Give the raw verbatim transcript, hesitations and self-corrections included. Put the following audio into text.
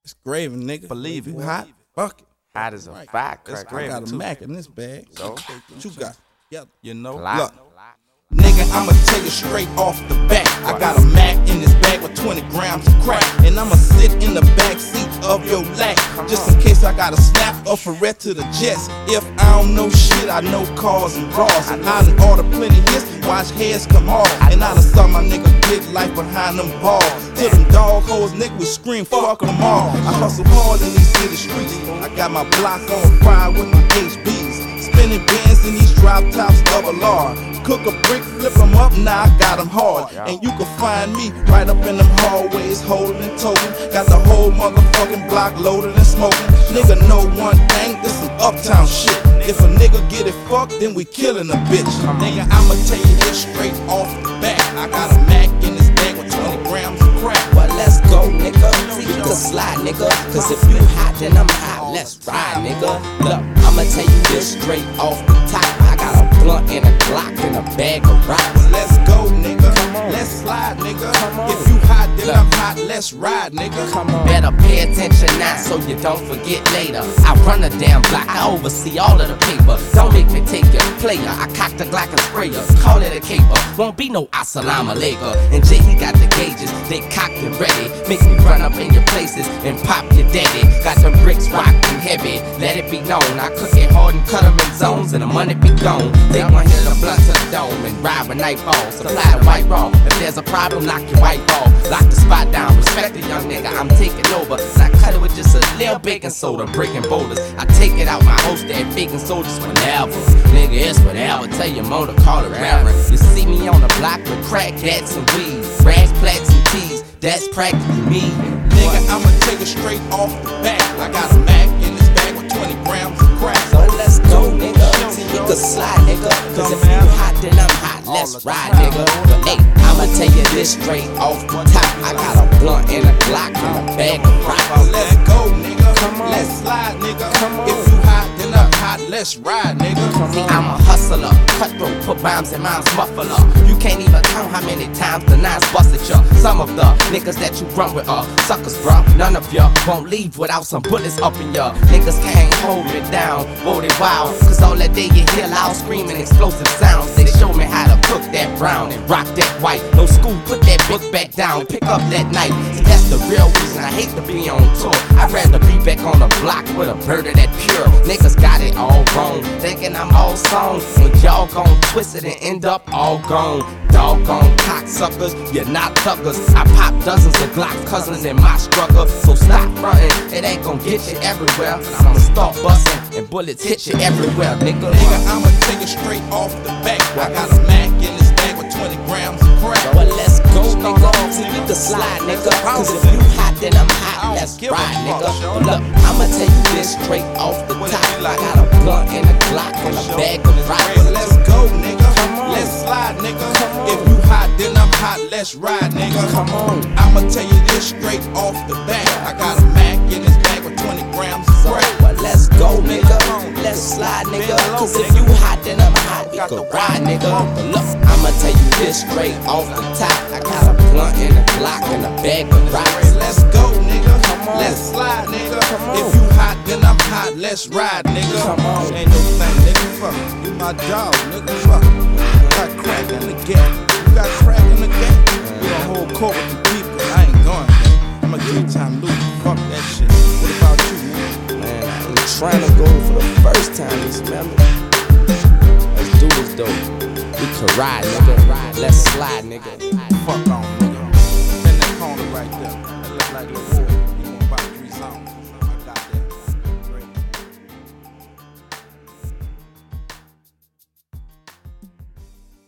It's gravy, nigga. Believe it. You hot? Fuck it. Hot as a Right. fact. It's Crack I got gravy a too. Mac in this bag. So? What you got? Yeah. You know? Look. Nigga, I'ma tell you straight off the bat. I got a Mac in this bag with twenty grams of crack. And I'ma sit in the back seat of your lap. Just in case I gotta snap a Ferret to the jets. If I don't know shit, I know cars and bras. And I done ordered plenty hits, watch heads come off. And I done saw my nigga get life behind them balls. To them dog hoes, nigga, we scream, fuck them all. I hustle hard in these city streets. I got my block on fire with my H Bs. Spinning bands in these drop tops, double R. Cook a brick, flip them up, now I got them hard. And you can find me right up in them hallways, holding and toting. Got the whole motherfucking block loaded and smoking. Nigga know one thing, this some uptown shit. If a nigga get it fucked, then we killing a bitch. Nigga, I'ma tell you this straight off the bat. I got a Mac in this bag with twenty grams of crack. Well, let's go, nigga. See, you can slide, nigga. Cause if you hot, then I'm hot. Let's ride, nigga. Look, I'ma tell you this straight off the top. I got a blunt and a Glock and a bag of rocks. Let's go, nigga. Let's slide, nigga. If you hot, then I'm hot. Let's ride, nigga. Come on. Better pay attention now so you don't forget later. I run a damn block, I oversee all of the paper. Don't make me take your player. I cock the Glock and spray ya. Call it a caper. Won't be no assalamu alaikum. And Jay, he got the gauges, they cocked and ready. Make me run up in your places and pop your daddy. Got them bricks rockin' heavy. Let it be known, I cook it hard and cut them in zones and the money be gone. They want hit the blunt to the dome and ride with nightfall. Supply the white raw. If there's a problem, lock your white ball. Lock the spot down. Respect the young nigga, I'm taking over. And I cut it with just a little baking soda, breaking boulders. I take it out my host that baking soda's whenever. Nigga, it's whatever. Tell your mom to call it reverend. You see me on the block with crack, gats and weed, rags, plaques and tees. That's practically me. Nigga, I'ma take it straight off the bat. I got a Mac in this bag with twenty grams of crack. So let's go, nigga. See, you can slide, nigga. Cause if you hot, then I'm hot. Let's ride, nigga. Hey, I'ma tell you this straight off the top. I got a blunt and a Glock and a bag of rocks. Let's go, nigga. Let's slide, nigga. If you hot, then I'm hot. Let's ride, nigga. See, I'm a hustler, cutthroat, put rhymes in mom's muffler. You can't even count how many times the nines busted ya. Some of the niggas that you run with are suckers, bruh. None of ya won't leave without some bullets up in ya. Niggas can't hold me down, whoa they wild. Cause all that day you hear loud screaming explosive sounds. They show me how to cook that brown and rock that white. No school, put that book back down and pick up that knife. See, that's the real reason I hate to be on tour. I'd rather be back on the block with a bird of that pure. Niggas got it all wrong, thinking I'm all song. When y'all gon' twist it and end up all gone. Doggone cocksuckers, you're not thuggers. I pop dozens of Glock cousins in my struggle. So stop frontin', it ain't gon' get you everywhere. I'ma start bustin' and bullets hit you everywhere, nigga. Nigga, I'ma take it straight off the back. I got a Mac in this bag with twenty grams of crack. Well, let's go, nigga. See, you can slide, nigga. Cause if you hot, then I'm hot. Let's ride, nigga. But look, I'ma tell you this straight off the top. I got a blunt and a Glock and a bag of rocks. Let's go, nigga. Let's slide, nigga. If you hot, then I'm hot. Let's ride, nigga. Come on. I'ma tell you this straight off the bat. I got a Mac in this bag with twenty grams of crack. Well, let's go, nigga. Let's slide, nigga. Cause if you hot, then I'm hot. We can ride, nigga. But look, I'ma tell you this straight off the top. I got a blunt and a Glock and a bag of rocks. Let's go, nigga. Let's slide, nigga. If you hot, then I'm hot. Let's ride, nigga. Come on. Ain't no thing, nigga. Fuck. You my dog, nigga. Fuck. You got crack in the gap. You got crack in the gap. You a whole court with the people. I ain't going there. I'ma give you time to lose. Fuck that shit. What about you, man? Man, I was trying to go for the first time this member. Let's do this, though. We can ride, nigga. Let's slide, nigga. Fuck on,